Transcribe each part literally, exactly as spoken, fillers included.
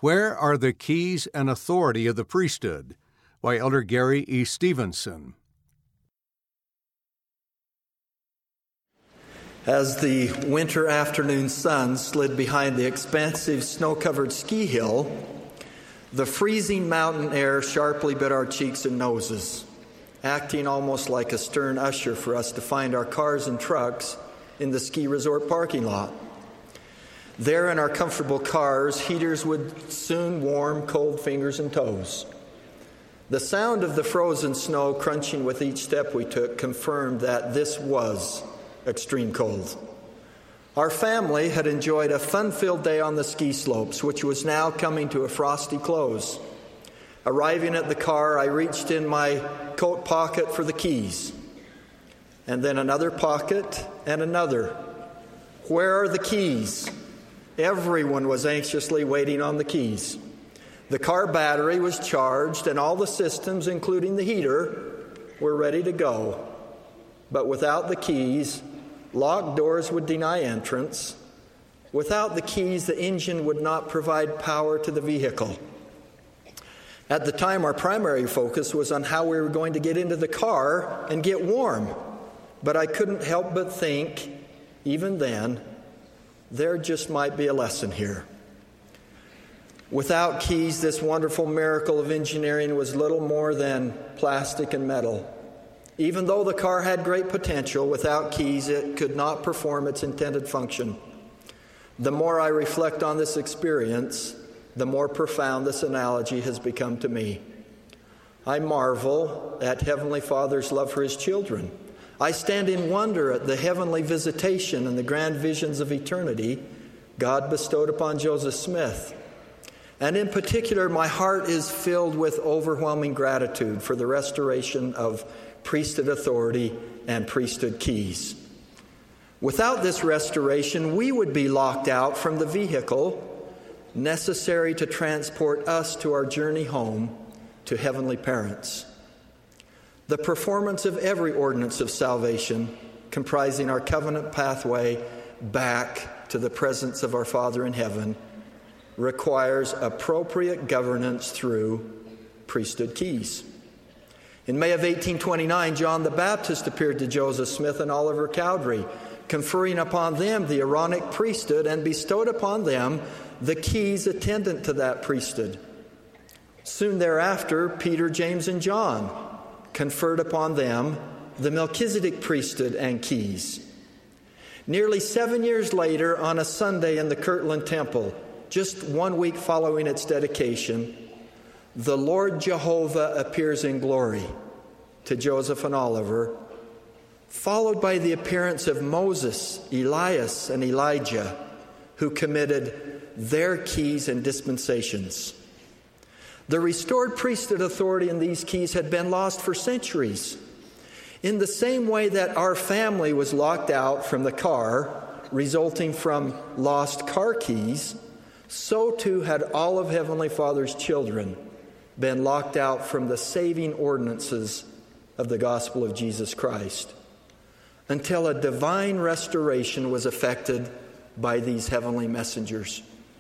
Where are the keys and authority of the priesthood? By Elder Gary E. Stevenson. As the winter afternoon sun slid behind the expansive snow-covered ski hill, the freezing mountain air sharply bit our cheeks and noses, acting almost like a stern usher for us to find our cars and trucks in the ski resort parking lot. There in our comfortable cars, heaters would soon warm cold fingers and toes. The sound of the frozen snow crunching with each step we took confirmed that this was extreme cold. Our family had enjoyed a fun-filled day on the ski slopes, which was now coming to a frosty close. Arriving at the car, I reached in my coat pocket for the keys, and then another pocket and another. Where are the keys? Everyone was anxiously waiting on the keys. The car battery was charged, and all the systems, including the heater, were ready to go. But without the keys, locked doors would deny entrance. Without the keys, the engine would not provide power to the vehicle. At the time, our primary focus was on how we were going to get into the car and get warm. But I couldn't help but think, even then, there just might be a lesson here. Without keys, this wonderful miracle of engineering was little more than plastic and metal. Even though the car had great potential, without keys it could not perform its intended function. The more I reflect on this experience, the more profound this analogy has become to me. I marvel at Heavenly Father's love for His children. I stand in wonder at the heavenly visitation and the grand visions of eternity God bestowed upon Joseph Smith. And in particular, my heart is filled with overwhelming gratitude for the restoration of priesthood authority and priesthood keys. Without this restoration, we would be locked out from the vehicle necessary to transport us to our journey home to heavenly parents. The performance of every ordinance of salvation, comprising our covenant pathway back to the presence of our Father in heaven, requires appropriate governance through priesthood keys. In May of eighteen twenty-nine, John the Baptist appeared to Joseph Smith and Oliver Cowdery, conferring upon them the Aaronic priesthood and bestowed upon them the keys attendant to that priesthood. Soon thereafter, Peter, James, and John conferred upon them the Melchizedek priesthood and keys. Nearly seven years later, on a Sunday in the Kirtland Temple, just one week following its dedication, the Lord Jehovah appears in glory to Joseph and Oliver, followed by the appearance of Moses, Elias, and Elijah, who committed their keys and dispensations. The restored priesthood authority in these keys had been lost for centuries. In the same way that our family was locked out from the car, resulting from lost car keys, so too had all of Heavenly Father's children been locked out from the saving ordinances of the gospel of Jesus Christ, until a divine restoration was effected by these heavenly messengers.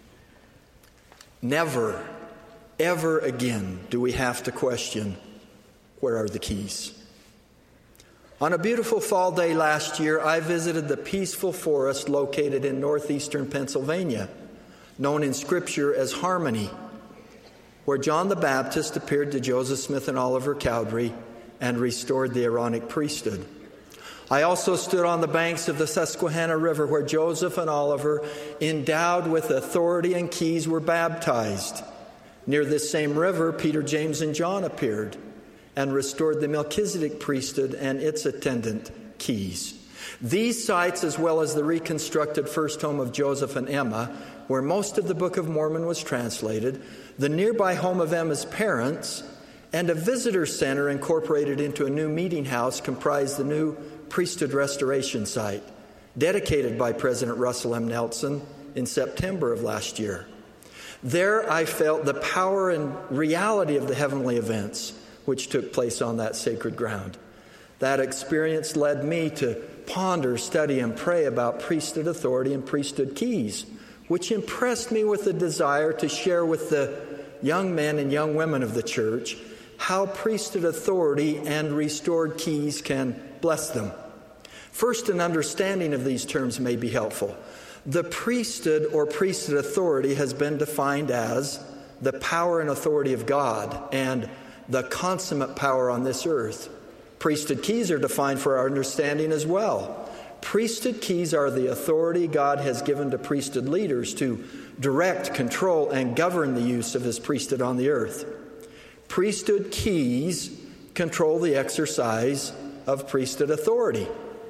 Never, ever again do we have to question, where are the keys? On a beautiful fall day last year, I visited the peaceful forest located in northeastern Pennsylvania, known in Scripture as Harmony, where John the Baptist appeared to Joseph Smith and Oliver Cowdery and restored the Aaronic priesthood. I also stood on the banks of the Susquehanna River, where Joseph and Oliver, endowed with authority and keys, were baptized. Near this same river, Peter, James, and John appeared and restored the Melchizedek priesthood and its attendant keys. These sites, as well as the reconstructed first home of Joseph and Emma, where most of the Book of Mormon was translated, the nearby home of Emma's parents, and a visitor center incorporated into a new meeting house comprised the new priesthood restoration site, dedicated by President Russell M. Nelson in September of last year. There I felt the power and reality of the heavenly events which took place on that sacred ground. That experience led me to ponder, study, and pray about priesthood authority and priesthood keys, which impressed me with a desire to share with the young men and young women of the church how priesthood authority and restored keys can bless them. First, an understanding of these terms may be helpful. The priesthood or priesthood authority has been defined as the power and authority of God and the consummate power on this earth. Priesthood keys are defined for our understanding as well. Priesthood keys are the authority God has given to priesthood leaders to direct, control, and govern the use of his priesthood on the earth. Priesthood keys control the exercise of priesthood authority.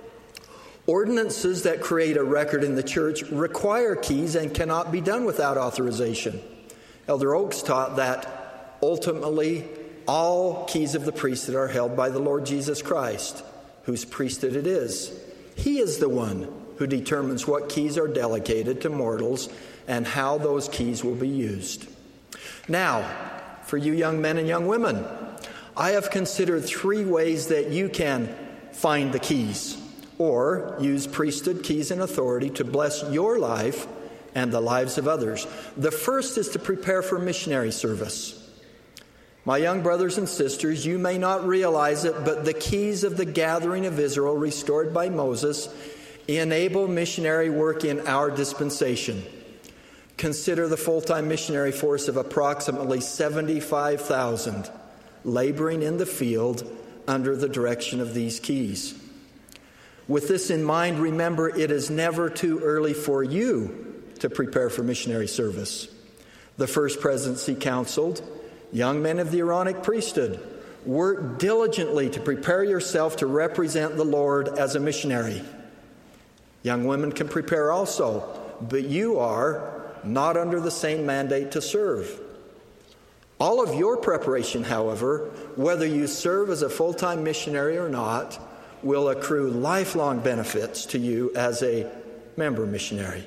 Ordinances that create a record in the church require keys and cannot be done without authorization. Elder Oakes taught that ultimately all keys of the priesthood are held by the Lord Jesus Christ, whose priesthood it is. He is the one who determines what keys are delegated to mortals and how those keys will be used. Now, for you young men and young women, I have considered three ways that you can find the keys or use priesthood keys and authority to bless your life and the lives of others. The first is to prepare for missionary service. My young brothers and sisters, you may not realize it, but the keys of the gathering of Israel restored by Moses enable missionary work in our dispensation. Consider the full-time missionary force of approximately seventy-five thousand laboring in the field under the direction of these keys. With this in mind, remember it is never too early for you to prepare for missionary service. The First Presidency counseled, young men of the Aaronic priesthood, work diligently to prepare yourself to represent the Lord as a missionary. Young women can prepare also, but you are not under the same mandate to serve. All of your preparation, however, whether you serve as a full-time missionary or not, will accrue lifelong benefits to you as a member missionary.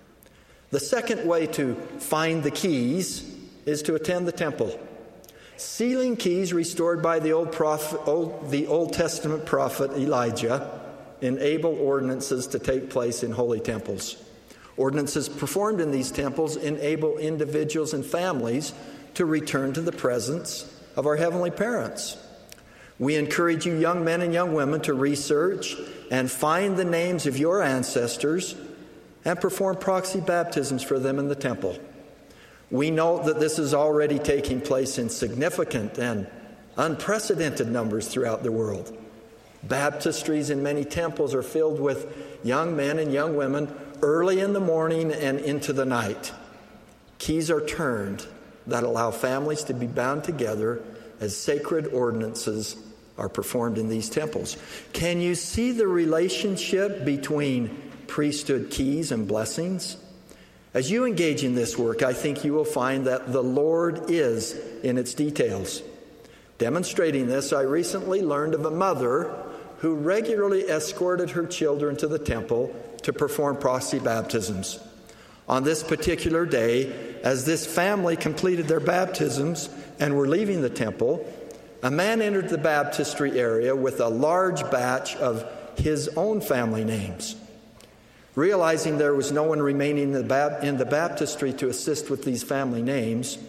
The second way to find the keys is to attend the temple. Sealing keys restored by the Old, prophet, Old, the Old Testament prophet Elijah enable ordinances to take place in holy temples. Ordinances performed in these temples enable individuals and families to return to the presence of our heavenly parents. We encourage you young men and young women to research and find the names of your ancestors and perform proxy baptisms for them in the temple. We note that this is already taking place in significant and unprecedented numbers throughout the world. Baptistries in many temples are filled with young men and young women early in the morning and into the night. Keys are turned that allow families to be bound together as sacred ordinances are performed in these temples. Can you see the relationship between priesthood keys and blessings? As you engage in this work, I think you will find that the Lord is in its details. Demonstrating this, I recently learned of a mother who regularly escorted her children to the temple to perform proxy baptisms. On this particular day, as this family completed their baptisms and were leaving the temple, a man entered the baptistry area with a large batch of his own family names. Realizing there was no one remaining in the, bap- in the baptistry to assist with these family names,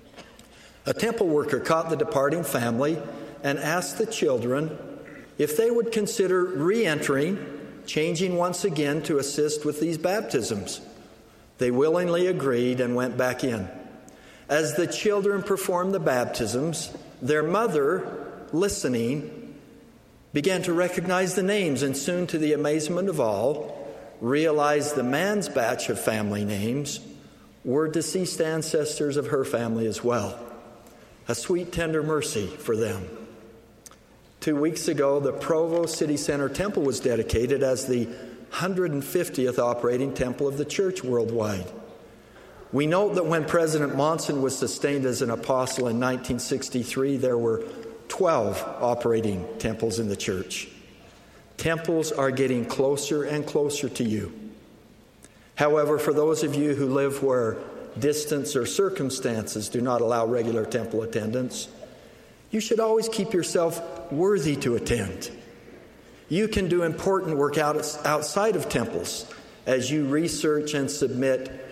a temple worker caught the departing family and asked the children if they would consider re-entering, changing once again to assist with these baptisms. They willingly agreed and went back in. As the children performed the baptisms, their mother, listening, began to recognize the names and soon, to the amazement of all, realized the man's batch of family names were deceased ancestors of her family as well. A sweet, tender mercy for them. Two weeks ago, the Provo City Center Temple was dedicated as the one hundred fiftieth operating temple of the church worldwide. We note that when President Monson was sustained as an apostle in nineteen sixty-three, there were twelve operating temples in the church. Temples are getting closer and closer to you. However, for those of you who live where distance or circumstances do not allow regular temple attendance, you should always keep yourself worthy to attend. You can do important work out, outside of temples as you research and submit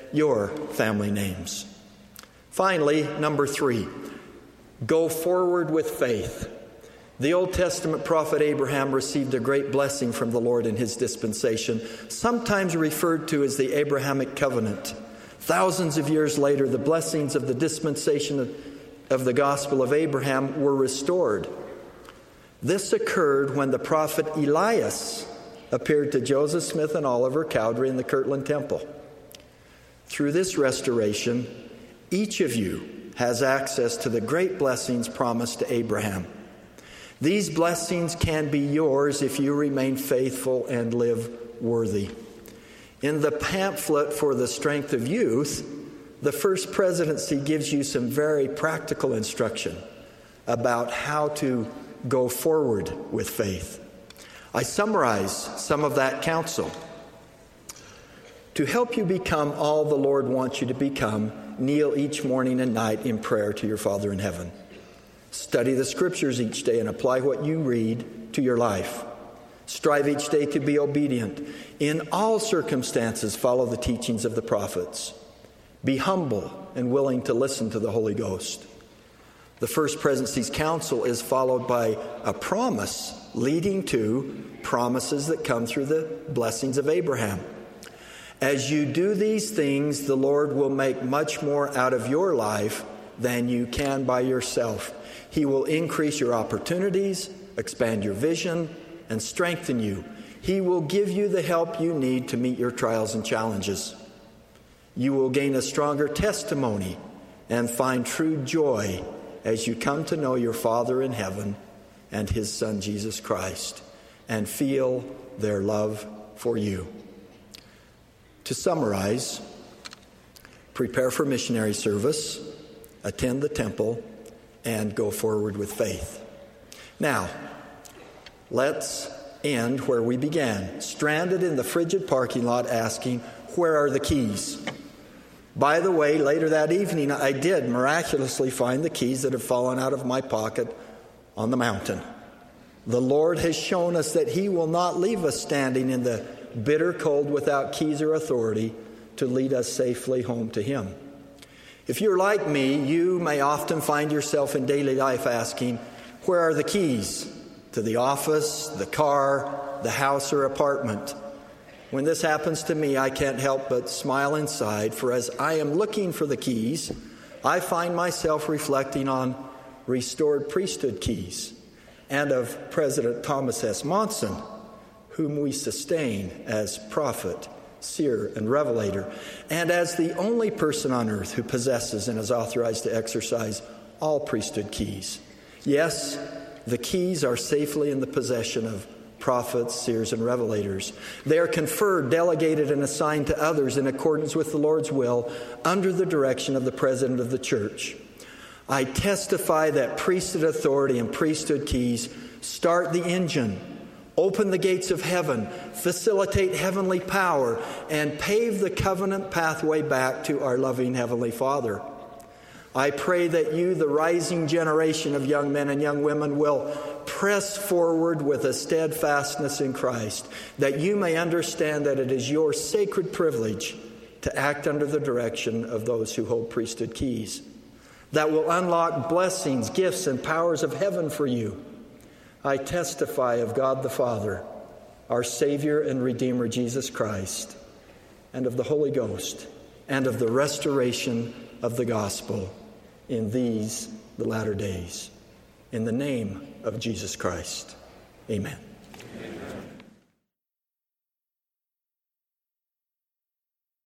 your family names. Finally, number three, go forward with faith. The Old Testament prophet Abraham received a great blessing from the Lord in his dispensation, sometimes referred to as the Abrahamic covenant. Thousands of years later, the blessings of the dispensation of, of the gospel of Abraham were restored. This occurred when the prophet Elias appeared to Joseph Smith and Oliver Cowdery in the Kirtland Temple. Through this restoration, each of you has access to the great blessings promised to Abraham. These blessings can be yours if you remain faithful and live worthy. In the pamphlet for the Strength of Youth, the First Presidency gives you some very practical instruction about how to go forward with faith. I summarize some of that counsel. To help you become all the Lord wants you to become, kneel each morning and night in prayer to your Father in heaven. Study the Scriptures each day and apply what you read to your life. Strive each day to be obedient. In all circumstances, follow the teachings of the prophets. Be humble and willing to listen to the Holy Ghost. The First Presidency's counsel is followed by a promise leading to promises that come through the blessings of Abraham. As you do these things, the Lord will make much more out of your life than you can by yourself. He will increase your opportunities, expand your vision, and strengthen you. He will give you the help you need to meet your trials and challenges. You will gain a stronger testimony and find true joy as you come to know your Father in heaven and His Son, Jesus Christ, and feel their love for you. To summarize, prepare for missionary service, attend the temple, and go forward with faith. Now, let's end where we began, stranded in the frigid parking lot asking, where are the keys? By the way, later that evening, I did miraculously find the keys that had fallen out of my pocket on the mountain. The Lord has shown us that He will not leave us standing in the bitter cold without keys or authority to lead us safely home to Him. If you're like me, you may often find yourself in daily life asking, where are the keys to the office, the car, the house or apartment? When this happens to me, I can't help but smile inside, for as I am looking for the keys, I find myself reflecting on restored priesthood keys and of President Thomas S. Monson, whom we sustain as prophet, seer, and revelator, and as the only person on earth who possesses and is authorized to exercise all priesthood keys. Yes, the keys are safely in the possession of prophets, seers, and revelators. They are conferred, delegated, and assigned to others in accordance with the Lord's will under the direction of the President of the Church. I testify that priesthood authority and priesthood keys start the engine, open the gates of heaven, facilitate heavenly power, and pave the covenant pathway back to our loving Heavenly Father. I pray that you, the rising generation of young men and young women, will press forward with a steadfastness in Christ, that you may understand that it is your sacred privilege to act under the direction of those who hold priesthood keys, that will unlock blessings, gifts, and powers of heaven for you. I testify of God the Father, our Savior and Redeemer Jesus Christ, and of the Holy Ghost, and of the restoration of the gospel in these, the latter days. In the name of Jesus Christ, amen. Amen.